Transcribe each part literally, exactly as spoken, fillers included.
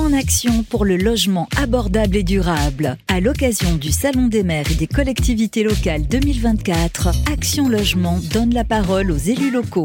en action pour le logement abordable et durable. À l'occasion du Salon des maires et des collectivités locales deux mille vingt-quatre, Action Logement donne la parole aux élus locaux.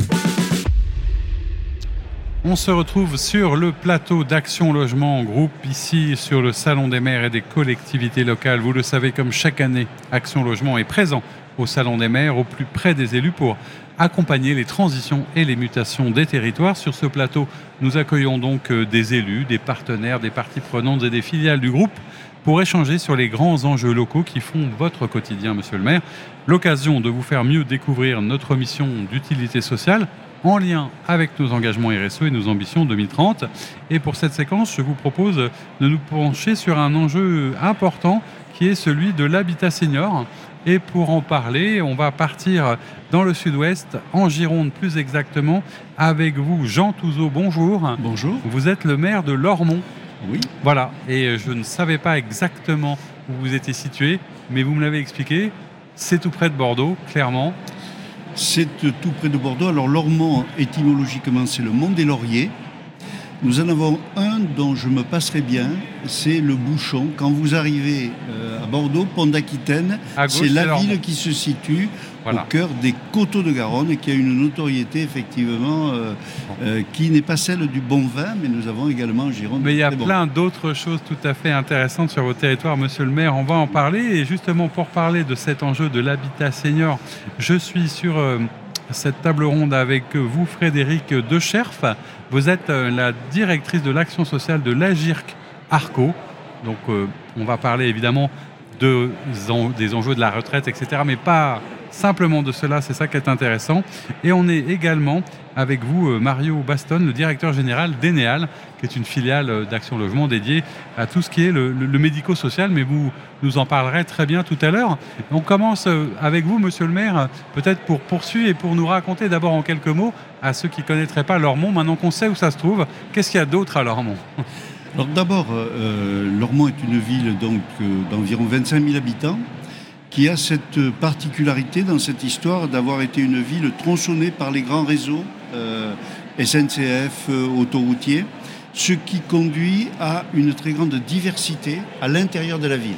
On se retrouve sur le plateau d'Action Logement en groupe, ici sur le Salon des maires et des collectivités locales. Vous le savez, comme chaque année, Action Logement est présent au Salon des maires, au plus près des élus, pour accompagner les transitions et les mutations des territoires. Sur ce plateau, nous accueillons donc des élus, des partenaires, des parties prenantes et des filiales du groupe pour échanger sur les grands enjeux locaux qui font votre quotidien, monsieur le maire. L'occasion de vous faire mieux découvrir notre mission d'utilité sociale en lien avec nos engagements R S E et nos ambitions deux mille trente. Et pour cette séquence, je vous propose de nous pencher sur un enjeu important qui est celui de l'habitat senior. Et pour en parler, on va partir dans le sud-ouest, en Gironde plus exactement, avec vous, Jean Touzeau. Bonjour. Bonjour. Vous êtes le maire de Lormont. Oui. Voilà, et je ne savais pas exactement où vous étiez situé, mais vous me l'avez expliqué, c'est tout près de Bordeaux, clairement. C'est tout près de Bordeaux. Alors Lormont, étymologiquement, c'est le mont des Lauriers. Nous en avons un dont je me passerai bien, c'est le Bouchon. Quand vous arrivez euh, à Bordeaux, Pont d'Aquitaine, gauche, c'est la c'est ville Lormont. qui se situe Voilà. au cœur des coteaux de Garonne et qui a une notoriété effectivement euh, euh, qui n'est pas celle du bon vin, mais nous avons également en Gironde. Mais il y a très bon. plein d'autres choses tout à fait intéressantes sur votre territoire, monsieur le maire. On va en parler. Et justement, pour parler de cet enjeu de l'habitat senior, je suis sur euh, cette table ronde avec vous, Frédéric Decherf. Vous êtes euh, la directrice de l'action sociale de l'Agirc Arco. Donc, euh, on va parler évidemment de, des enjeux de la retraite, et cetera, mais pas simplement de cela, c'est ça qui est intéressant. Et on est également avec vous, Mario Baston, le directeur général d'Eneal, qui est une filiale d'Action Logement dédiée à tout ce qui est le, le, le médico-social, mais vous nous en parlerez très bien tout à l'heure. On commence avec vous, monsieur le maire, peut-être pour poursuivre et pour nous raconter d'abord en quelques mots, à ceux qui ne connaîtraient pas Lormont, maintenant qu'on sait où ça se trouve, qu'est-ce qu'il y a d'autre à Lormont ? Alors d'abord, euh, Lormont est une ville donc, euh, d'environ vingt-cinq mille habitants, qui a cette particularité dans cette histoire d'avoir été une ville tronçonnée par les grands réseaux euh, S N C F, euh, autoroutiers, ce qui conduit à une très grande diversité à l'intérieur de la ville,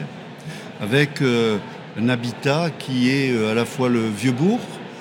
avec euh, un habitat qui est euh, à la fois le Vieux-Bourg,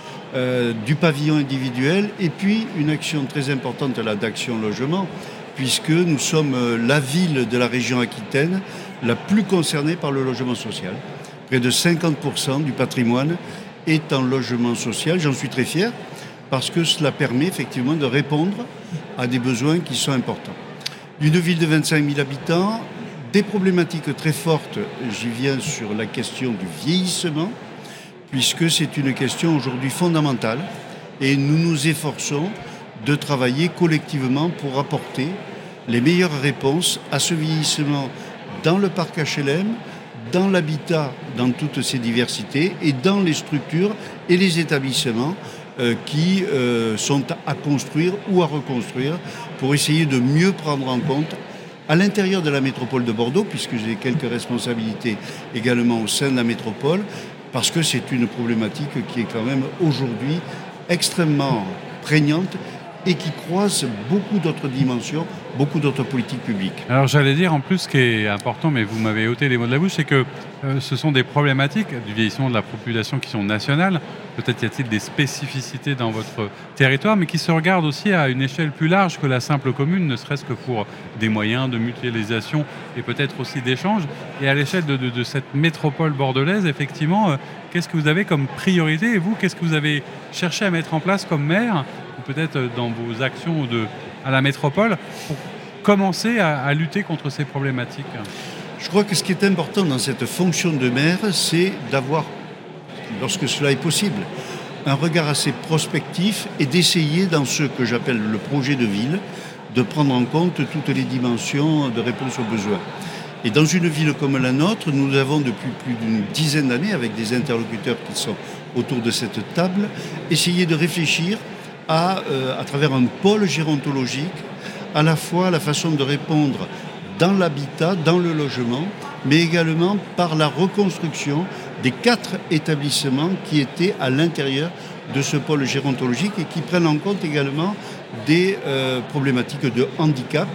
euh, du pavillon individuel, et puis une action très importante là, d'Action Logement, puisque nous sommes euh, la ville de la région Aquitaine la plus concernée par le logement social. Près de cinquante pour cent du patrimoine est en logement social. J'en suis très fier parce que cela permet effectivement de répondre à des besoins qui sont importants. Une ville de vingt-cinq mille habitants, des problématiques très fortes. J'y viens sur la question du vieillissement, puisque c'est une question aujourd'hui fondamentale et nous nous efforçons de travailler collectivement pour apporter les meilleures réponses à ce vieillissement dans le parc H L M, dans l'habitat, dans toutes ses diversités, et dans les structures et les établissements euh, qui euh, sont à construire ou à reconstruire pour essayer de mieux prendre en compte à l'intérieur de la métropole de Bordeaux, puisque j'ai quelques responsabilités également au sein de la métropole, parce que c'est une problématique qui est quand même aujourd'hui extrêmement prégnante et qui croise beaucoup d'autres dimensions, beaucoup d'autres politiques publiques. Alors j'allais dire en plus, ce qui est important, mais vous m'avez ôté les mots de la bouche, c'est que euh, ce sont des problématiques du vieillissement de la population qui sont nationales. Peut-être y a-t-il des spécificités dans votre territoire, mais qui se regardent aussi à une échelle plus large que la simple commune, ne serait-ce que pour des moyens de mutualisation et peut-être aussi d'échange. Et à l'échelle de, de, de cette métropole bordelaise, effectivement, euh, qu'est-ce que vous avez comme priorité ? Et vous, qu'est-ce que vous avez cherché à mettre en place comme maire, ou peut-être dans vos actions de, à la métropole, pour commencer à, à lutter contre ces problématiques ? Je crois que ce qui est important dans cette fonction de maire, c'est d'avoir, lorsque cela est possible, un regard assez prospectif et d'essayer, dans ce que j'appelle le projet de ville, de prendre en compte toutes les dimensions de réponse aux besoins. Et dans une ville comme la nôtre, nous avons depuis plus d'une dizaine d'années, avec des interlocuteurs qui sont autour de cette table, essayé de réfléchir à, euh, à travers un pôle gérontologique, à la fois la façon de répondre dans l'habitat, dans le logement, mais également par la reconstruction des quatre établissements qui étaient à l'intérieur de ce pôle gérontologique et qui prennent en compte également des euh, problématiques de handicap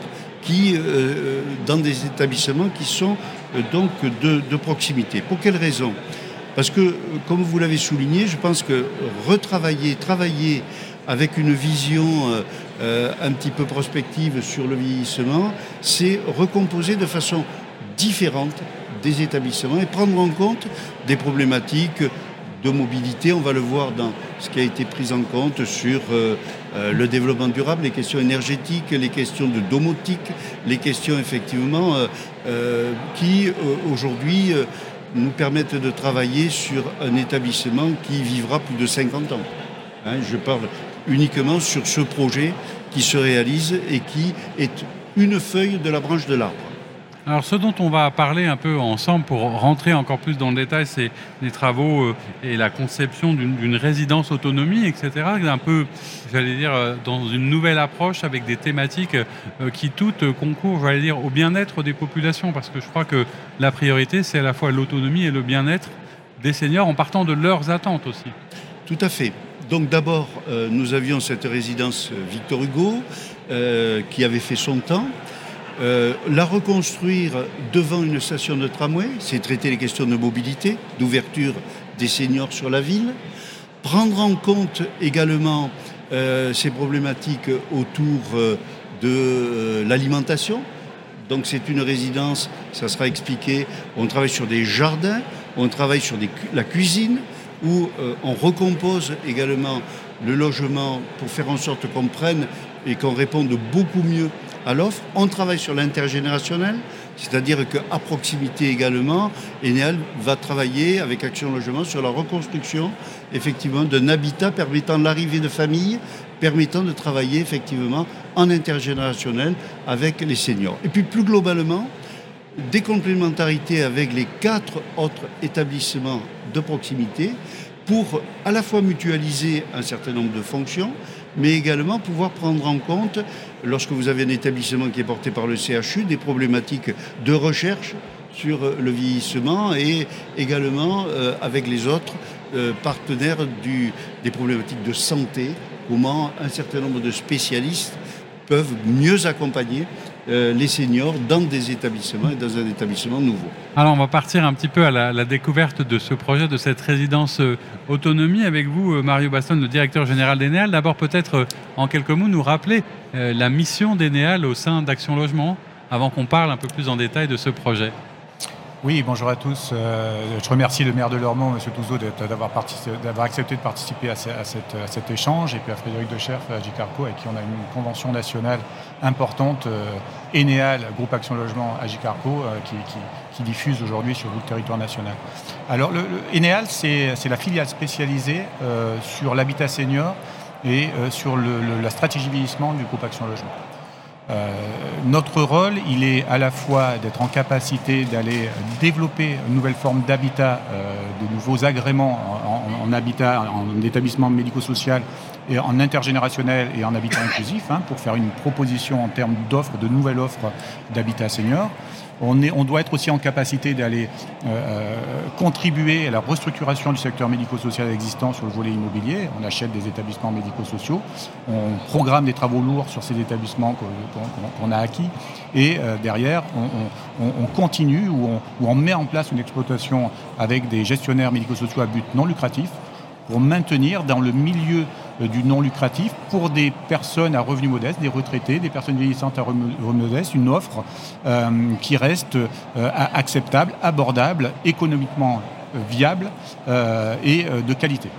qui, euh, dans des établissements qui sont euh, donc de, de proximité. Pour quelles raisons ? Parce que, comme vous l'avez souligné, je pense que retravailler, travailler avec une vision euh, euh, un petit peu prospective sur le vieillissement, c'est recomposer de façon différente des établissements et prendre en compte des problématiques de mobilité. On va le voir dans ce qui a été pris en compte sur euh, euh, le développement durable, les questions énergétiques, les questions de domotique, les questions effectivement euh, euh, qui euh, aujourd'hui euh, nous permettent de travailler sur un établissement qui vivra plus de cinquante ans. Hein, je parle uniquement sur ce projet qui se réalise et qui est une feuille de la branche de l'arbre. Alors ce dont on va parler un peu ensemble pour rentrer encore plus dans le détail, c'est les travaux euh, et la conception d'une, d'une résidence autonomie, et cetera. Un peu, j'allais dire, euh, dans une nouvelle approche avec des thématiques euh, qui toutes euh, concourent, j'allais dire, au bien-être des populations. Parce que je crois que la priorité, c'est à la fois l'autonomie et le bien-être des seniors en partant de leurs attentes aussi. Tout à fait. Donc d'abord, euh, nous avions cette résidence Victor Hugo euh, qui avait fait son temps. Euh, la reconstruire devant une station de tramway, c'est traiter les questions de mobilité, d'ouverture des seniors sur la ville. Prendre en compte également euh, ces problématiques autour euh, de euh, l'alimentation. Donc c'est une résidence, ça sera expliqué, on travaille sur des jardins, on travaille sur des, la cuisine, où euh, on recompose également le logement pour faire en sorte qu'on prenne et qu'on réponde beaucoup mieux à l'offre. On travaille sur l'intergénérationnel, c'est-à-dire qu'à proximité également, Eneal va travailler avec Action Logement sur la reconstruction effectivement d'un habitat permettant l'arrivée de familles, permettant de travailler effectivement en intergénérationnel avec les seniors. Et puis plus globalement, des complémentarités avec les quatre autres établissements de proximité pour à la fois mutualiser un certain nombre de fonctions, mais également pouvoir prendre en compte, lorsque vous avez un établissement qui est porté par le C H U, des problématiques de recherche sur le vieillissement et également euh, avec les autres euh, partenaires du, des problématiques de santé, comment un certain nombre de spécialistes peuvent mieux accompagner euh, les seniors dans des établissements et dans un établissement nouveau. Alors on va partir un petit peu à la, la découverte de ce projet, de cette résidence euh, autonomie avec vous, euh, Mario Baston, le directeur général d'Eneal. D'abord peut-être euh, en quelques mots nous rappeler euh, la mission d'Eneal au sein d'Action Logement, avant qu'on parle un peu plus en détail de ce projet. Oui, bonjour à tous. Euh, je remercie le maire de Lormont, M. Touzeau, d'avoir, d'avoir accepté de participer à, ce, à, cette, à cet échange, et puis à Frédéric Decherf, à Agicarco, avec qui on a une convention nationale importante, euh, Eneal, groupe Action Logement Agicarco, euh, qui, qui, qui diffuse aujourd'hui sur tout le territoire national. Alors, le, le Eneal, c'est, c'est la filiale spécialisée euh, sur l'habitat senior et euh, sur le, le, la stratégie vieillissement du groupe Action Logement. Euh, notre rôle, il est à la fois d'être en capacité d'aller développer une nouvelle forme d'habitat, euh, de nouveaux agréments en, en, en habitat, en établissement médico-social et en intergénérationnel et en habitat inclusif, hein, pour faire une proposition en termes d'offres, de nouvelles offres d'habitat senior. On, est, on doit être aussi en capacité d'aller euh, contribuer à la restructuration du secteur médico-social existant sur le volet immobilier. On achète des établissements médico-sociaux, on programme des travaux lourds sur ces établissements qu'on, qu'on, qu'on a acquis, et euh, derrière, on, on, on continue ou on, ou on met en place une exploitation avec des gestionnaires médico-sociaux à but non lucratif pour maintenir dans le milieu du non lucratif pour des personnes à revenus modestes, des retraités, des personnes vieillissantes à revenus modestes, une offre euh, qui reste euh, acceptable, abordable, économiquement viable euh, et euh, de qualité.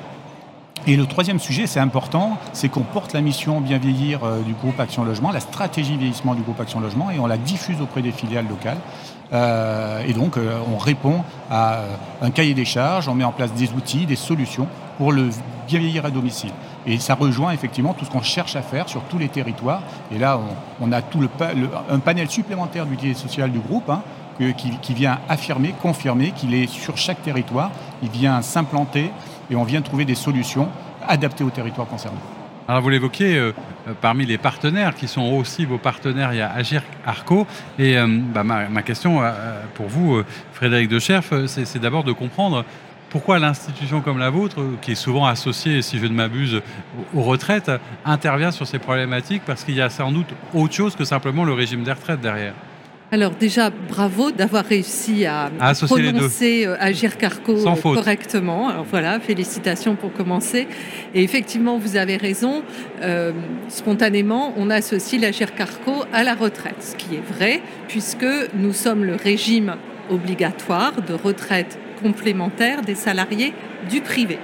Et le troisième sujet, c'est important, c'est qu'on porte la mission Bien vieillir euh, du groupe Action Logement, la stratégie vieillissement du groupe Action Logement, et on la diffuse auprès des filiales locales. Euh, et donc, euh, on répond à euh, un cahier des charges, on met en place des outils, des solutions pour le bien vieillir à domicile. Et ça rejoint effectivement tout ce qu'on cherche à faire sur tous les territoires. Et là, on, on a tout le, le, un panel supplémentaire d'utilité sociale du groupe, hein, que, qui, qui vient affirmer, confirmer qu'il est sur chaque territoire. Il vient s'implanter et on vient trouver des solutions adaptées aux territoires concernés. Alors vous l'évoquiez, euh, parmi les partenaires qui sont aussi vos partenaires, il y a Agicarco. Et euh, bah, ma, ma question euh, pour vous, euh, Frédéric Decherf, c'est, c'est d'abord de comprendre pourquoi l'institution comme la vôtre, qui est souvent associée, si je ne m'abuse, aux retraites, intervient sur ces problématiques, parce qu'il y a sans doute autre chose que simplement le régime des retraites derrière. Alors déjà, bravo d'avoir réussi à, à prononcer euh, Agirc Arrco euh, correctement. Alors voilà, félicitations pour commencer. Et effectivement, vous avez raison, euh, spontanément, on associe l'Agirc Arrco à la retraite, ce qui est vrai, puisque nous sommes le régime obligatoire de retraite complémentaire des salariés du privé.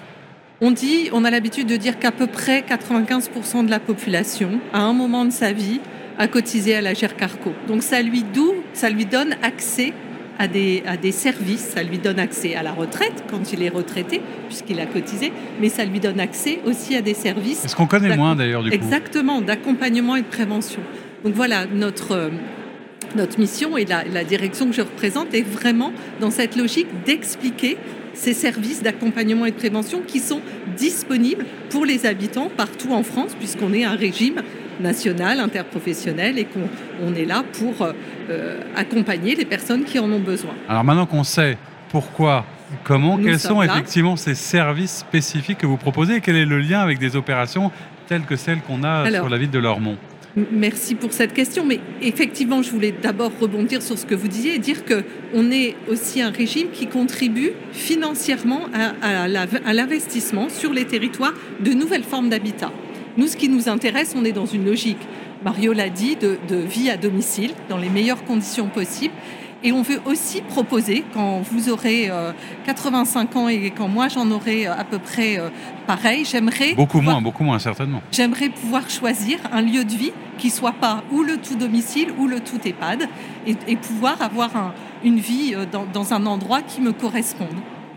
On dit, on a l'habitude de dire qu'à peu près quatre-vingt-quinze pour cent de la population, à un moment de sa vie, a cotisé à l'Agirc Arrco. Donc ça lui, d'où, ça lui donne accès à des, à des services, ça lui donne accès à la retraite quand il est retraité, puisqu'il a cotisé, mais ça lui donne accès aussi à des services. Est-ce qu'on connaît moins d'ailleurs du coup ? Exactement, d'accompagnement et de prévention. Donc voilà, notre, euh, notre mission et la, la direction que je représente est vraiment dans cette logique d'expliquer ces services d'accompagnement et de prévention qui sont disponibles pour les habitants partout en France, puisqu'on est un régime national, interprofessionnel, et qu'on on est là pour euh, accompagner les personnes qui en ont besoin. Alors maintenant qu'on sait pourquoi, comment, Nous quels sont là. effectivement ces services spécifiques que vous proposez et quel est le lien avec des opérations telles que celles qu'on a Alors, sur la ville de Lormont ? Merci pour cette question, mais effectivement, je voulais d'abord rebondir sur ce que vous disiez et dire qu'on est aussi un régime qui contribue financièrement à, à, la, à l'investissement sur les territoires de nouvelles formes d'habitat. Nous, ce qui nous intéresse, on est dans une logique, Mario l'a dit, de, de vie à domicile, dans les meilleures conditions possibles. Et on veut aussi proposer, quand vous aurez euh, quatre-vingt-cinq ans et quand moi j'en aurai à peu près euh, pareil, j'aimerais... Beaucoup pouvoir, moins, beaucoup moins, certainement. J'aimerais pouvoir choisir un lieu de vie qui ne soit pas ou le tout domicile ou le tout EHPAD et, et pouvoir avoir un, une vie dans, dans un endroit qui me corresponde.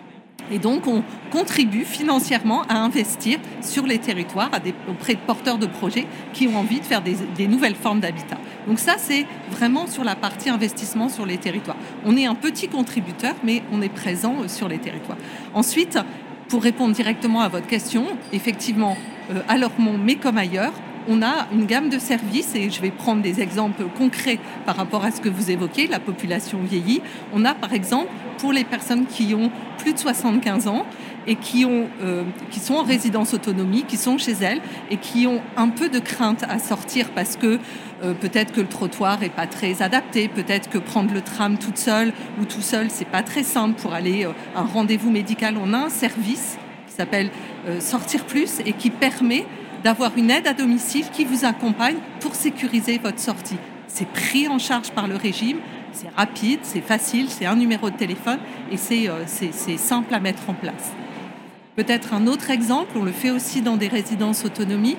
Et donc, on contribue financièrement à investir sur les territoires à des, auprès de porteurs de projets qui ont envie de faire des, des nouvelles formes d'habitat. Donc ça, c'est vraiment sur la partie investissement sur les territoires. On est un petit contributeur, mais on est présent sur les territoires. Ensuite, pour répondre directement à votre question, effectivement, euh, à Lormont, mais comme ailleurs, on a une gamme de services, et je vais prendre des exemples concrets par rapport à ce que vous évoquez, la population vieillit. On a par exemple, pour les personnes qui ont plus de soixante-quinze ans et qui, ont, euh, qui sont en résidence autonomie, qui sont chez elles et qui ont un peu de crainte à sortir parce que euh, peut-être que le trottoir n'est pas très adapté, peut-être que prendre le tram toute seule ou tout seul, c'est pas très simple pour aller euh, à un rendez-vous médical. On a un service qui s'appelle euh, Sortir Plus et qui permet d'avoir une aide à domicile qui vous accompagne pour sécuriser votre sortie. C'est pris en charge par le régime, c'est rapide, c'est facile, c'est un numéro de téléphone et c'est, euh, c'est, c'est simple à mettre en place. Peut-être un autre exemple, on le fait aussi dans des résidences autonomie.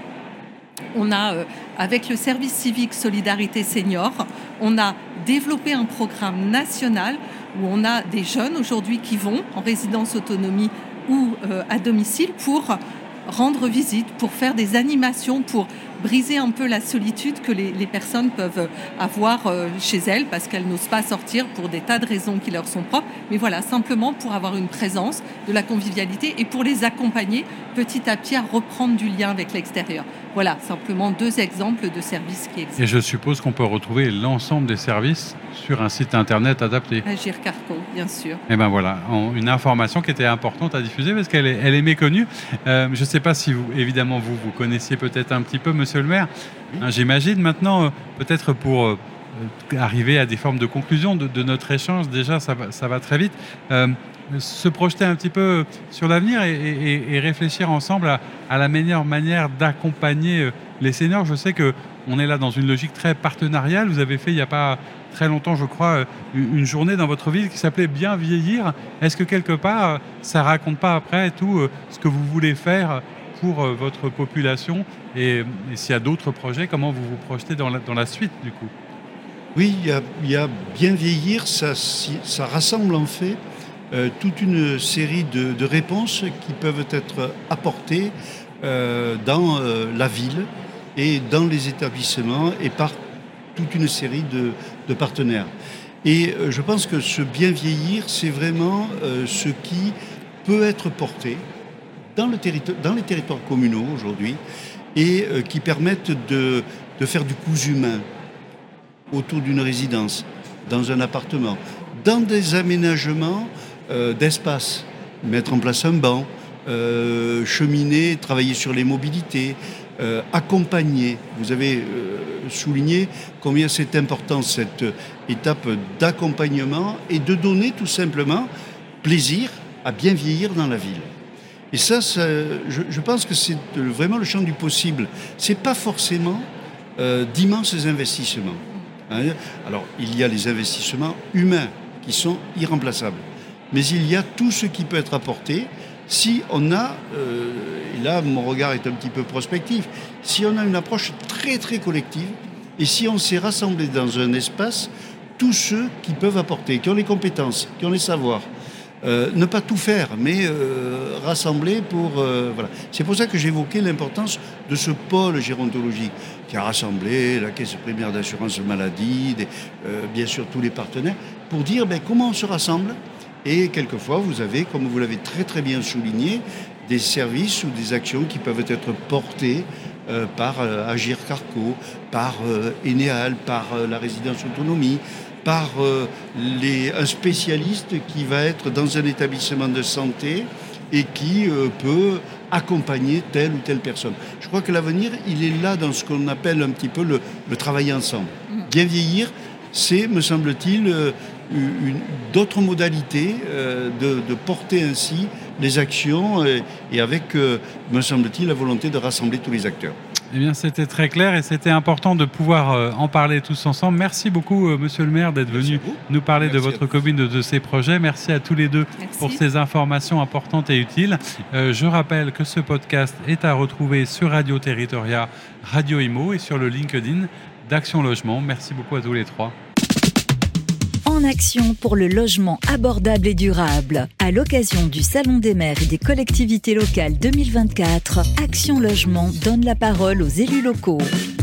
On a, euh, avec le service civique Solidarité Senior, on a développé un programme national où on a des jeunes aujourd'hui qui vont en résidence autonomie ou euh, à domicile pour rendre visite, pour faire des animations, pour briser un peu la solitude que les, les personnes peuvent avoir euh, chez elles parce qu'elles n'osent pas sortir pour des tas de raisons qui leur sont propres. Mais voilà, simplement pour avoir une présence, de la convivialité et pour les accompagner petit à petit à reprendre du lien avec l'extérieur. Voilà, simplement deux exemples de services qui existent. Et je suppose qu'on peut retrouver l'ensemble des services sur un site internet adapté. Agirc Arrco, bien sûr. Et ben voilà, une information qui était importante à diffuser parce qu'elle est, elle est méconnue. Euh, je ne sais pas si vous, évidemment, vous, vous connaissiez peut-être un petit peu, monsieur le maire. Oui. Hein, j'imagine maintenant, euh, peut-être pour euh, arriver à des formes de conclusion de, de notre échange, déjà ça va, ça va très vite. Euh, se projeter un petit peu sur l'avenir et, et, et réfléchir ensemble à, à la meilleure manière d'accompagner les seniors. Je sais qu'on est là dans une logique très partenariale. Vous avez fait il n'y a pas très longtemps, je crois, une journée dans votre ville qui s'appelait Bien vieillir. Est-ce que quelque part, ça ne raconte pas après tout ce que vous voulez faire pour votre population et, et s'il y a d'autres projets, comment vous vous projetez dans la, dans la suite du coup ? Oui, il y a, il y a Bien vieillir, ça, ça rassemble en fait Euh, toute une série de, de réponses qui peuvent être apportées euh, dans euh, la ville et dans les établissements et par toute une série de, de partenaires. Et euh, je pense que ce bien vieillir, c'est vraiment euh, ce qui peut être porté dans, le territoire, dans les territoires communaux aujourd'hui et euh, qui permettent de, de faire du cousu humain autour d'une résidence, dans un appartement, dans des aménagements Euh, d'espace mettre en place un banc, euh, cheminer, travailler sur les mobilités, euh, accompagner. Vous avez euh, souligné combien c'est important cette étape d'accompagnement et de donner tout simplement plaisir à bien vieillir dans la ville. Et ça, ça je, je pense que c'est vraiment le champ du possible. C'est pas forcément euh, d'immenses investissements. Hein. Alors, il y a les investissements humains qui sont irremplaçables. Mais il y a tout ce qui peut être apporté si on a, euh, et là mon regard est un petit peu prospectif, si on a une approche très très collective et si on s'est rassemblé dans un espace tous ceux qui peuvent apporter, qui ont les compétences, qui ont les savoirs. Euh, ne pas tout faire, mais euh, rassembler pour... Euh, voilà. C'est pour ça que j'évoquais l'importance de ce pôle gérontologique qui a rassemblé la Caisse primaire d'assurance maladie, des, euh, bien sûr tous les partenaires, pour dire ben, comment on se rassemble. Et quelquefois, vous avez, comme vous l'avez très très bien souligné, des services ou des actions qui peuvent être portées euh, par euh, Agir Carco, par euh, Enéal, par euh, la résidence autonomie, par euh, les, un spécialiste qui va être dans un établissement de santé et qui euh, peut accompagner telle ou telle personne. Je crois que l'avenir, il est là dans ce qu'on appelle un petit peu le, le travail ensemble. Bien vieillir, c'est, me semble-t-il, euh, une, d'autres modalités euh, de, de porter ainsi les actions et, et avec, euh, me semble-t-il, la volonté de rassembler tous les acteurs. Eh bien, c'était très clair et c'était important de pouvoir euh, en parler tous ensemble. Merci beaucoup, euh, Monsieur le maire, d'être Merci venu nous parler Merci de votre commune, de, de ces projets. Merci à tous les deux Merci. Pour ces informations importantes et utiles. Euh, je rappelle que ce podcast est à retrouver sur Radio Territoria, Radio Imo et sur le LinkedIn d'Action Logement. Merci beaucoup à tous les trois. En action pour le logement abordable et durable. À l'occasion du Salon des maires et des collectivités locales deux mille vingt-quatre, Action Logement donne la parole aux élus locaux.